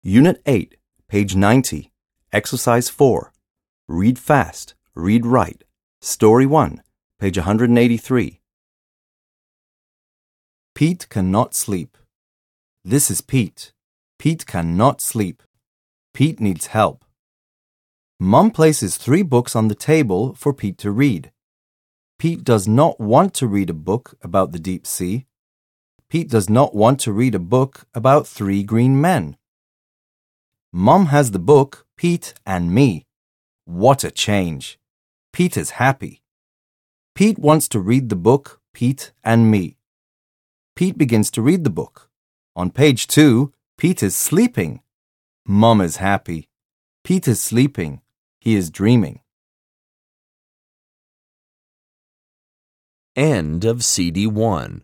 Unit 8, page 90, Exercise 4. Read fast, read right. Story 1, page 183. Pete cannot sleep. This is Pete. Pete cannot sleep. Pete needs help. Mom places 3 books on the table for Pete to read. Pete does not want to read a book about the deep sea. Pete does not want to read a book about 3 green men. Mom has the book, Pete and Me. What a change! Pete is happy. Pete wants to read the book, Pete and Me. Pete begins to read the book. On page 2, Pete is sleeping. Mom is happy. Pete is sleeping. He is dreaming. End of CD1.